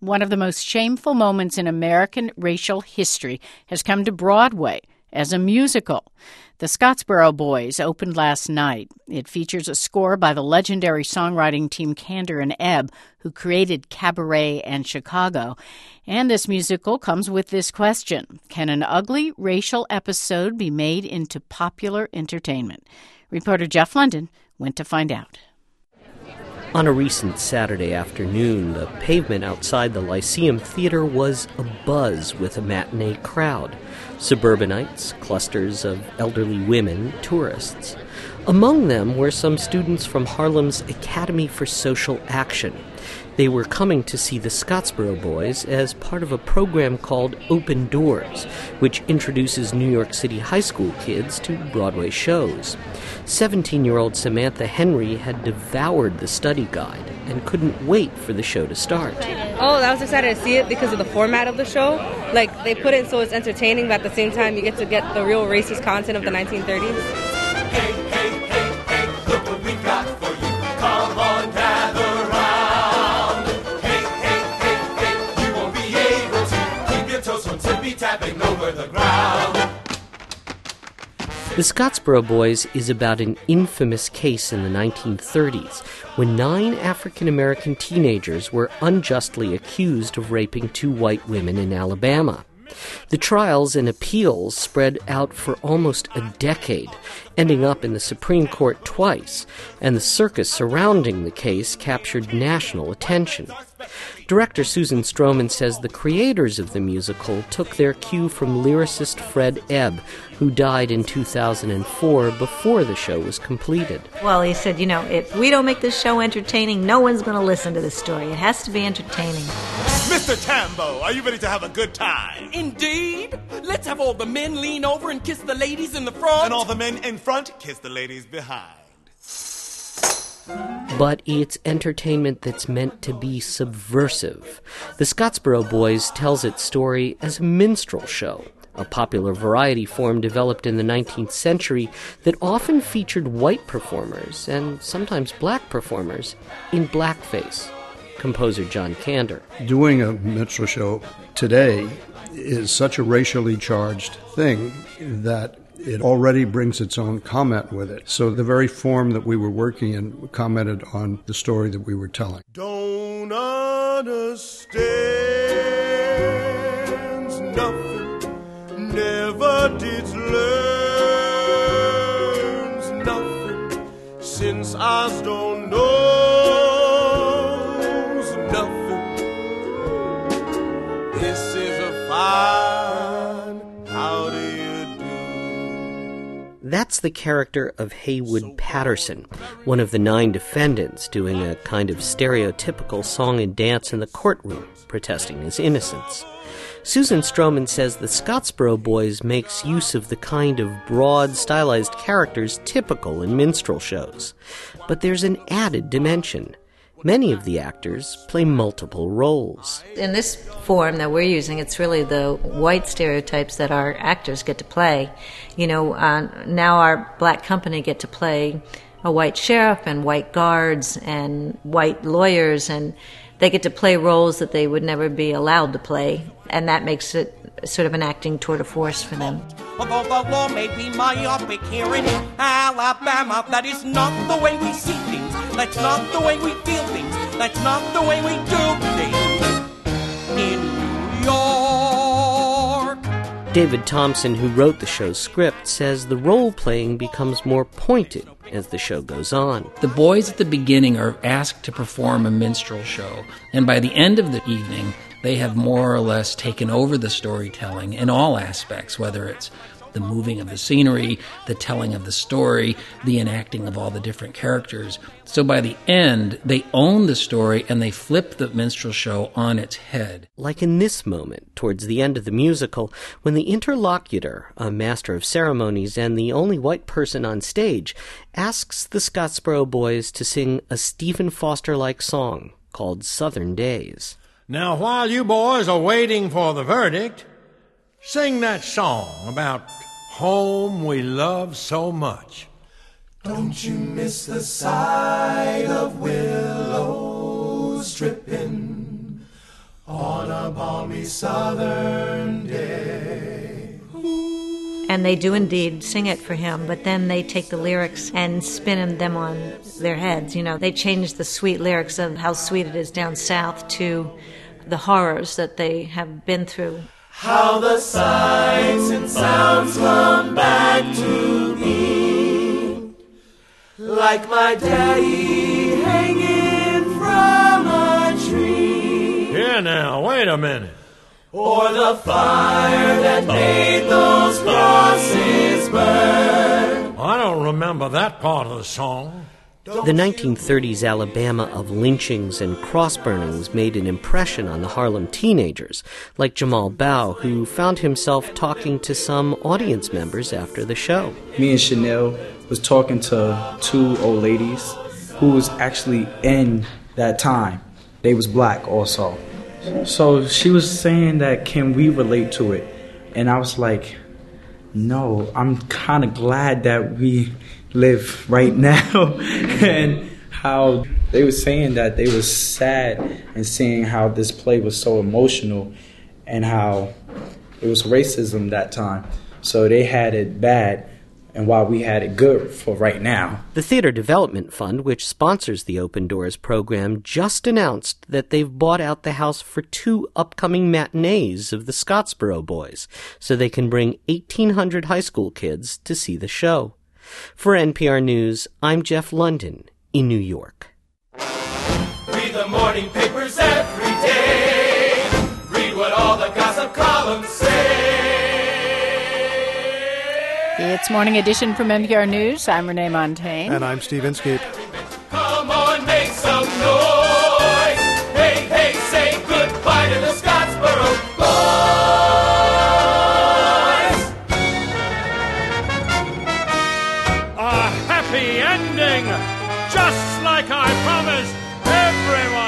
One of the most shameful moments in American racial history has come to Broadway as a musical. The Scottsboro Boys opened last night. It features a score by the legendary songwriting team Kander and Ebb, who created Cabaret and Chicago. And this musical comes with this question: can an ugly racial episode be made into popular entertainment? Reporter Jeff London went to find out. On a recent Saturday afternoon, the pavement outside the Lyceum Theater was abuzz with a matinee crowd. Suburbanites, clusters of elderly women, tourists. Among them were some students from Harlem's Academy for Social Action. They were coming to see the Scottsboro Boys as part of a program called Open Doors, which introduces New York City high school kids to Broadway shows. 17-year-old Samantha Henry had devoured the study guide and couldn't wait for the show to start. Oh, I was excited to see it because of the format of the show. Like, they put it so it's entertaining, but at the same time you get to get the real racist content of the 1930s. Hey, hey, hey, hey, look what we got for you. Come on, gather round. Hey, hey, hey, hey, you won't be able to keep your toes from tippy-tapping over the ground. The Scottsboro Boys is about an infamous case in the 1930s when 9 African-American teenagers were unjustly accused of raping 2 white women in Alabama. The trials and appeals spread out for almost a decade, ending up in the Supreme Court twice, and the circus surrounding the case captured national attention. Director Susan Stroman says the creators of the musical took their cue from lyricist Fred Ebb, who died in 2004 before the show was completed. Well, he said, if we don't make this show entertaining, no one's going to listen to this story. It has to be entertaining. Mr. Tambo, are you ready to have a good time? Indeed. Let's have all the men lean over and kiss the ladies in the front. And all the men in front kiss the ladies behind. But it's entertainment that's meant to be subversive. The Scottsboro Boys tells its story as a minstrel show, a popular variety form developed in the 19th century that often featured white performers, and sometimes black performers, in blackface. Composer John Kander. Doing a minstrel show today is such a racially charged thing that it already brings its own comment with it. So the very form that we were working in commented on the story that we were telling. Don't understand nothing, never did learn nothing, since I don't knows nothing. This is a fine, how do you do? That's the character of Haywood Patterson, one of the 9 defendants doing a kind of stereotypical song and dance in the courtroom, protesting his innocence. Susan Stroman says the Scottsboro Boys makes use of the kind of broad, stylized characters typical in minstrel shows. But there's an added dimension. Many of the actors play multiple roles. In this form that we're using, it's really the white stereotypes that our actors get to play. Now our black company get to play a white sheriff and white guards and white lawyers, and they get to play roles that they would never be allowed to play, and that makes it sort of an acting tour de force for them. Although the law may be myopic here in Alabama, that is not the way we see things. That's not the way we feel things. That's not the way we do things in New York. David Thompson, who wrote the show's script, says the role-playing becomes more pointed as the show goes on. The boys at the beginning are asked to perform a minstrel show, and by the end of the evening, they have more or less taken over the storytelling in all aspects, whether it's the moving of the scenery, the telling of the story, the enacting of all the different characters. So by the end, they own the story and they flip the minstrel show on its head. Like in this moment, towards the end of the musical, when the interlocutor, a master of ceremonies and the only white person on stage, asks the Scottsboro Boys to sing a Stephen Foster-like song called Southern Days. Now, while you boys are waiting for the verdict, sing that song about home we love so much. Don't you miss the sight of willows dripping on a balmy southern day. And they do indeed sing it for him, but then they take the lyrics and spin them on their heads. You know, they change the sweet lyrics of how sweet it is down south to the horrors that they have been through. How the sights and sounds come back to me, like my daddy hanging from a tree. Here now, wait a minute. Or the fire that made those crosses burn. I don't remember that part of the song. The 1930s Alabama of lynchings and cross-burnings made an impression on the Harlem teenagers, like Jamal Bow, who found himself talking to some audience members after the show. Me and Chanel was talking to two old ladies who was actually in that time. They was black also. So she was saying that, can we relate to it? And I was like, no, I'm kind of glad that we live right now. And how they were saying that they was sad and seeing how this play was so emotional and how it was racism that time. So they had it bad, and while we had it good for right now. The Theater Development Fund, which sponsors the Open Doors program, just announced that they've bought out the house for 2 upcoming matinees of the Scottsboro Boys, so they can bring 1,800 high school kids to see the show. For NPR News, I'm Jeff London in New York. Read the morning papers every day. Read what all the gossip columns say. It's Morning Edition from NPR News. I'm Renee Montagne. And I'm Steve Inskeep. Come on, make some noise. Hey, hey, say goodbye to the Scottsboro Boys. A happy ending, just like I promised everyone.